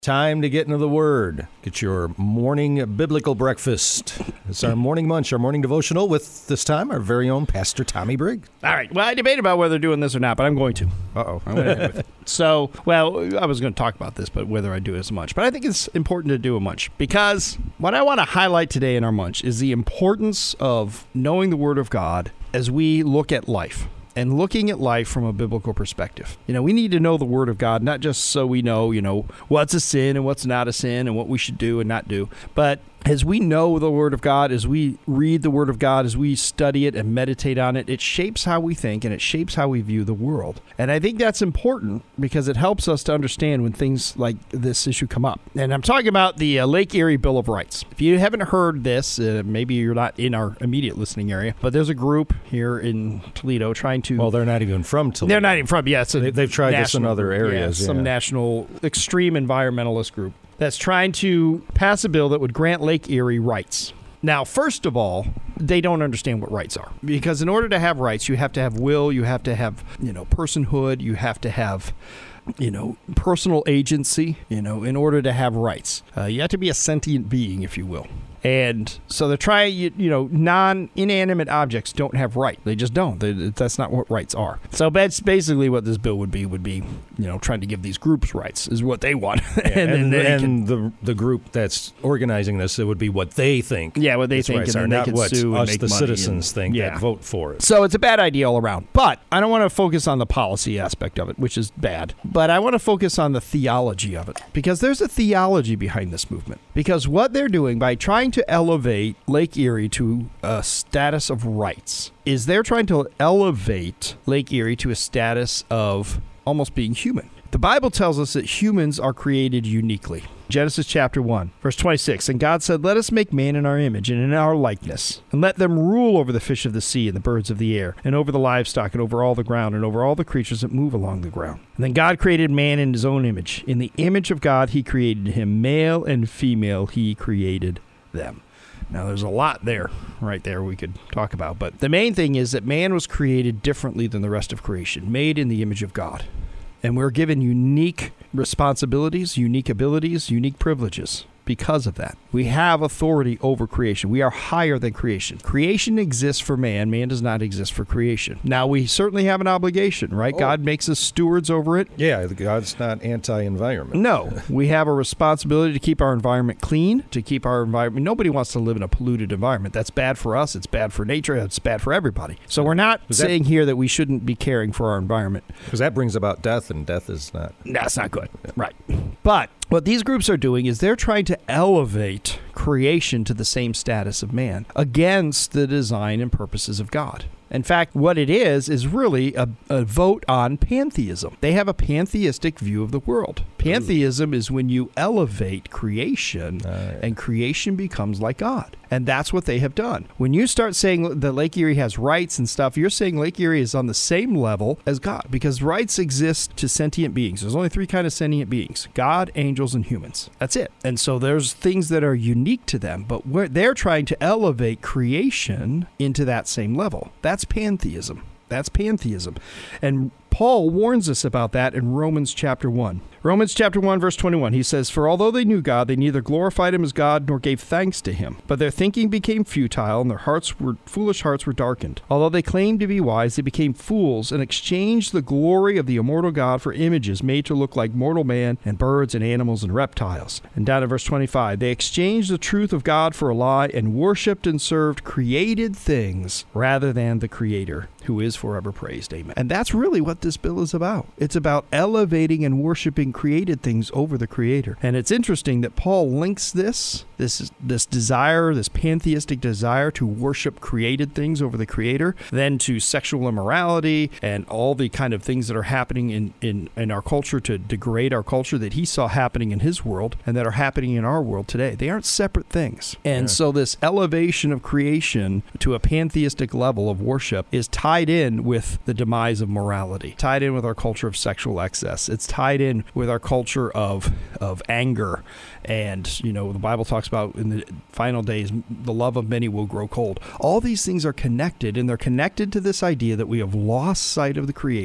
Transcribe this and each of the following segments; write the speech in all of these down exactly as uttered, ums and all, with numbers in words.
Time to get into the Word. Get your morning biblical breakfast. It's our morning munch, our morning devotional with, this time, our very own Pastor Tommy Briggs. All right. Well, I debated about whether doing this or not, but I'm going to. Uh-oh. I'm going to with it. So, well, I was going to talk about this, but whether I do it as a munch. But I think it's important to do a munch because what I want to highlight today in our munch is the importance of knowing the Word of God as we look at life. And looking at life from a biblical perspective. You know, we need to know the Word of God, not just so we know, you know, what's a sin and what's not a sin and what we should do and not do, but as we know the Word of God, as we read the Word of God, as we study it and meditate on it, it shapes how we think and it shapes how we view the world. And I think that's important because it helps us to understand when things like this issue come up. And I'm talking about the uh, Lake Erie Bill of Rights. If you haven't heard this, uh, maybe you're not in our immediate listening area, but there's a group here in Toledo trying to... Well, they're not even from Toledo. They're not even from, yeah. It's a they, they've tried this in other areas. Yeah, yeah. Some national extreme environmentalist group that's trying to pass a bill that would grant Lake Erie rights. Now, first of all, they don't understand what rights are. Because in order to have rights, you have to have will, you have to have, you know, personhood, you have to have, you know, personal agency, you know, in order to have rights. Uh, you have to be a sentient being, if you will. And so they're trying, you, you know, non-inanimate objects don't have rights. They just don't. They, that's not what rights are. So that's basically what this bill would be, would be, you know, trying to give these groups rights is what they want. Yeah, and and, and, can, the the group that's organizing this, it would be what they think. Yeah, what they think, rights and are, then not they can what sue us, and make the money citizens, and, think yeah. that vote for it. So it's a bad idea all around. But I don't want to focus on the policy aspect of it, which is bad. But I want to focus on the theology of it. Because there's a theology behind this movement. Because what they're doing by trying to elevate Lake Erie to a status of rights is they're trying to elevate Lake Erie to a status of almost being human. The Bible tells us that humans are created uniquely. Genesis chapter one, verse twenty-six, and God said, let us make man in our image and in our likeness, and let them rule over the fish of the sea and the birds of the air, and over the livestock, and over all the ground, and over all the creatures that move along the ground. And then God created man in his own image. In the image of God he created him, male and female he created them. Now, there's a lot there, right there, we could talk about. But the main thing is that man was created differently than the rest of creation, made in the image of God. And we're given unique responsibilities, unique abilities, unique privileges because of that. We have authority over creation. We are higher than creation. Creation exists for man. Man does not exist for creation. Now, we certainly have an obligation, right? Oh. God makes us stewards over it. Yeah, God's not anti-environment. No. We have a responsibility to keep our environment clean, to keep our environment. Nobody wants to live in a polluted environment. That's bad for us. It's bad for nature. It's bad for everybody. So we're not that, saying here that we shouldn't be caring for our environment. Because that brings about death, and death is not... That's not good. Yeah. Right. But what these groups are doing is they're trying to elevate creation to the same status of man against the design and purposes of God. In fact, what it is, is really a, a vote on pantheism. They have a pantheistic view of the world. Pantheism Ooh. Is when you elevate creation right. and creation becomes like God. And that's what they have done. When you start saying that Lake Erie has rights and stuff, you're saying Lake Erie is on the same level as God because rights exist to sentient beings. There's only three kinds of sentient beings: God, angels, and humans. That's it. And so there's things that are unique to them, but we're, they're trying to elevate creation into that same level. That's pantheism. That's pantheism. And Paul warns us about that in Romans chapter one. Romans chapter one, verse twenty-one, he says, for although they knew God, they neither glorified him as God nor gave thanks to him. But their thinking became futile, and their hearts were foolish hearts were darkened. Although they claimed to be wise, they became fools and exchanged the glory of the immortal God for images made to look like mortal man and birds and animals and reptiles. And down in verse twenty-five, they exchanged the truth of God for a lie and worshipped and served created things rather than the Creator, who is forever praised. Amen. And that's really what this bill is about. It's about elevating and worshiping created things over the Creator. And it's interesting that Paul links this, this, this desire, this pantheistic desire to worship created things over the Creator, then to sexual immorality and all the kind of things that are happening in, in, in our culture to degrade our culture that he saw happening in his world and that are happening in our world today. They aren't separate things. And yeah. so this elevation of creation to a pantheistic level of worship is tied in with the demise of morality, tied in with our culture of sexual excess. It's tied in with our culture of of anger. And, you know, the Bible talks about in the final days, the love of many will grow cold. All these things are connected, and they're connected to this idea that we have lost sight of the Creator.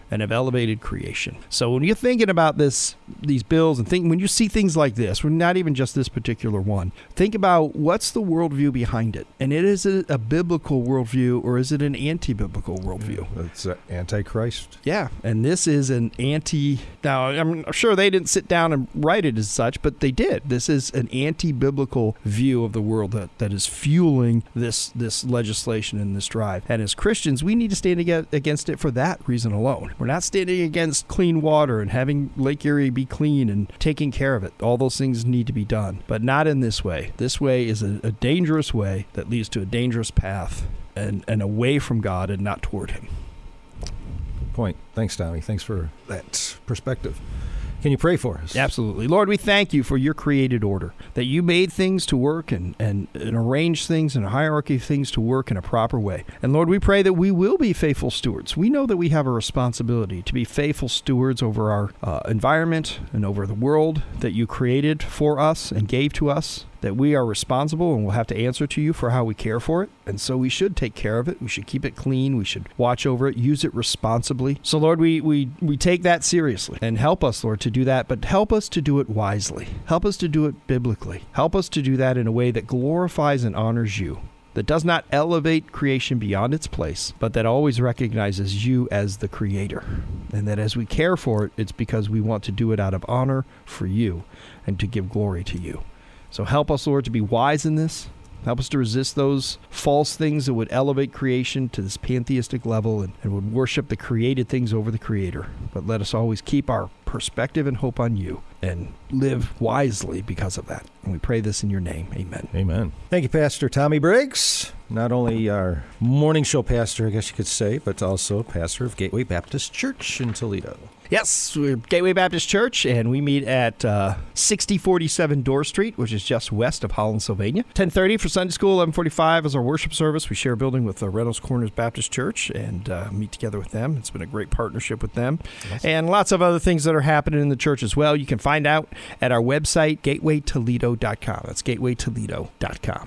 and have elevated creation. So when you're thinking about this, these bills, and think when you see things like this, we're not even just this particular one, think about what's the worldview behind it. And it is a, a biblical worldview, or is it an anti-biblical worldview? It's uh, Antichrist. Yeah, and this is an anti... Now, I'm sure they didn't sit down and write it as such, but they did. This is an anti-biblical view of the world that, that is fueling this, this legislation and this drive. And as Christians, we need to stand against it for that reason alone. We're not standing against clean water and having Lake Erie be clean and taking care of it. All those things need to be done, but not in this way. This way is a, a dangerous way that leads to a dangerous path and, and away from God and not toward Him. Good point. Thanks, Tommy. Thanks for that perspective. Can you pray for us? Absolutely. Lord, we thank you for your created order, that you made things to work and, and, and arranged things in a hierarchy of things to work in a proper way. And Lord, we pray that we will be faithful stewards. We know that we have a responsibility to be faithful stewards over our uh, environment and over the world that you created for us and gave to us, that we are responsible and will have to answer to you for how we care for it. And so we should take care of it. We should keep it clean. We should watch over it, use it responsibly. So Lord, we, we, we take that seriously, and help us, Lord, to do that, but help us to do it wisely. Help us to do it biblically. Help us to do that in a way that glorifies and honors you, that does not elevate creation beyond its place, but that always recognizes you as the creator. And that as we care for it, it's because we want to do it out of honor for you and to give glory to you. So help us, Lord, to be wise in this. Help us to resist those false things that would elevate creation to this pantheistic level and, and would worship the created things over the Creator. But let us always keep our perspective and hope on you and live wisely because of that. And we pray this in your name. Amen. Amen. Thank you, Pastor Tommy Briggs. Not only our morning show pastor, I guess you could say, but also pastor of Gateway Baptist Church in Toledo. Yes, we're Gateway Baptist Church, and we meet at uh, sixty forty-seven Dorr Street, which is just west of Holland, Sylvania. ten thirty for Sunday school, eleven forty-five is our worship service. We share a building with the Reynolds Corners Baptist Church and uh, meet together with them. It's been a great partnership with them. Awesome. And lots of other things that are happening in the church as well. You can find out at our website, gateway toledo dot com. That's gateway toledo dot com.